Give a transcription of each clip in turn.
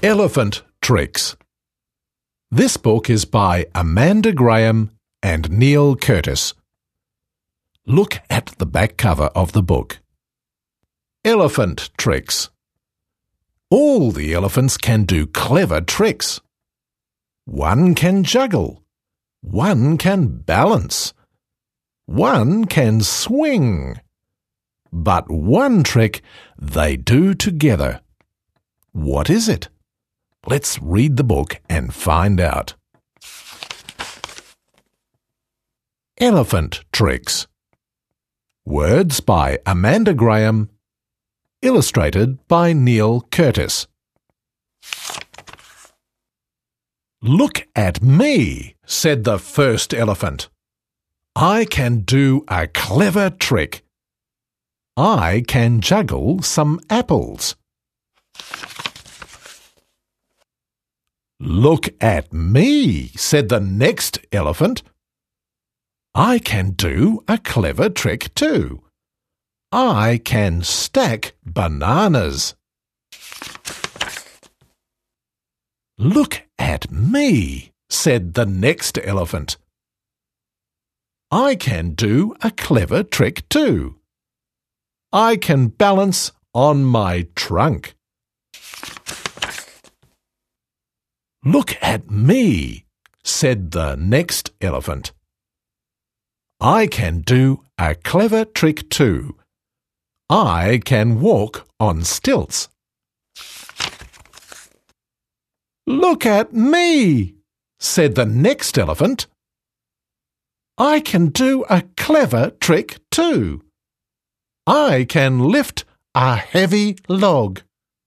Elephant Tricks. This book is by Amanda Graham and Neil Curtis. Look at the back cover of the book. Elephant Tricks. All the elephants can do clever tricks. One can juggle. One can balance. One can swing. But one trick they do together. What is it? Let's read the book and find out. Elephant Tricks. Words by Amanda Graham. Illustrated by Neil Curtis. "Look at me," said the first elephant. "I can do a clever trick. I can juggle some apples." "Look at me," said the next elephant. "I can do a clever trick too. I can stack bananas." "Look at me," said the next elephant. "I can do a clever trick too. I can balance on my trunk." "Look at me," said the next elephant. "I can do a clever trick too. I can walk on stilts." "Look at me," said the next elephant. "I can do a clever trick too. I can lift a heavy log."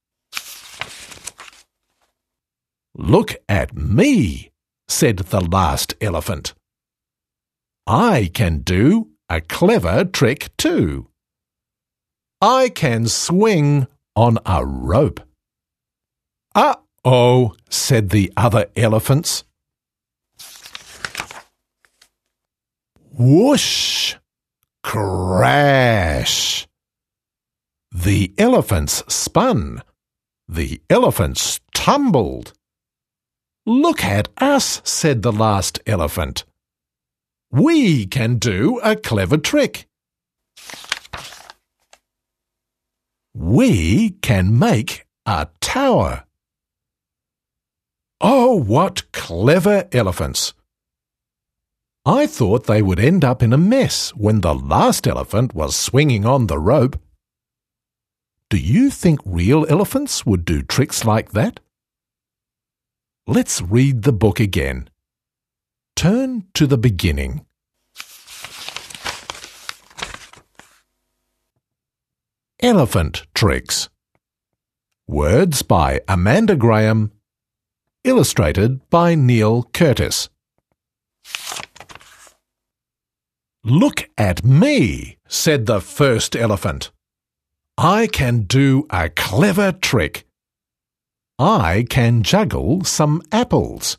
"Look at me," said the last elephant. "I can do a clever trick too. I can swing on a rope." "Uh-oh," said the other elephants. Whoosh! Crash! The elephants spun. The elephants tumbled. "Look at us," said the last elephant. "We can do a clever trick. We can make a tower." Oh, what clever elephants! I thought they would end up in a mess when the last elephant was swinging on the rope. Do you think real elephants would do tricks like that? Let's read the book again. Turn to the beginning. Elephant Tricks. Words by Amanda Graham. Illustrated by Neil Curtis. "Look at me," said the first elephant. "I can do a clever trick. I can juggle some apples."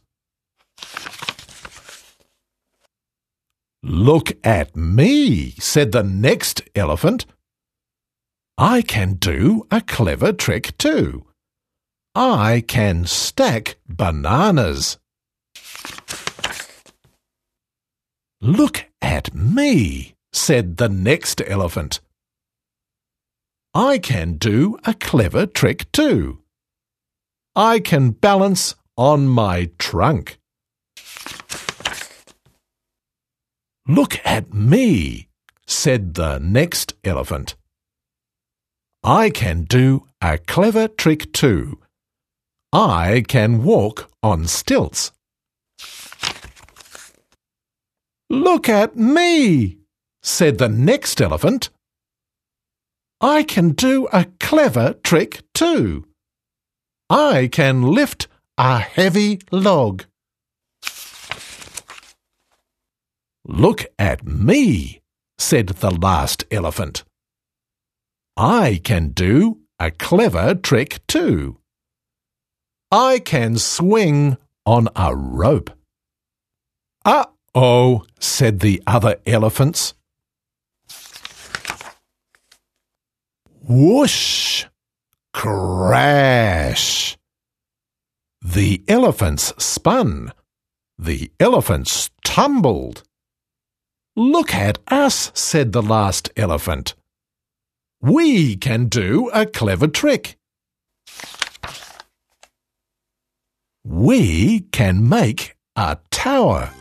"Look at me," said the next elephant. "I can do a clever trick too. I can stack bananas." "Look at me," said the next elephant. "I can do a clever trick too. I can balance on my trunk." "Look at me," said the next elephant. "I can do a clever trick too. I can walk on stilts." "Look at me," said the next elephant. "I can do a clever trick too. I can lift a heavy log." "Look at me," said the last elephant. "I can do a clever trick too. I can swing on a rope." "Uh-oh," said the other elephants. Whoosh! Crash! The elephants spun. The elephants tumbled. "Look at us," said the last elephant. "We can do a clever trick. We can make a tower."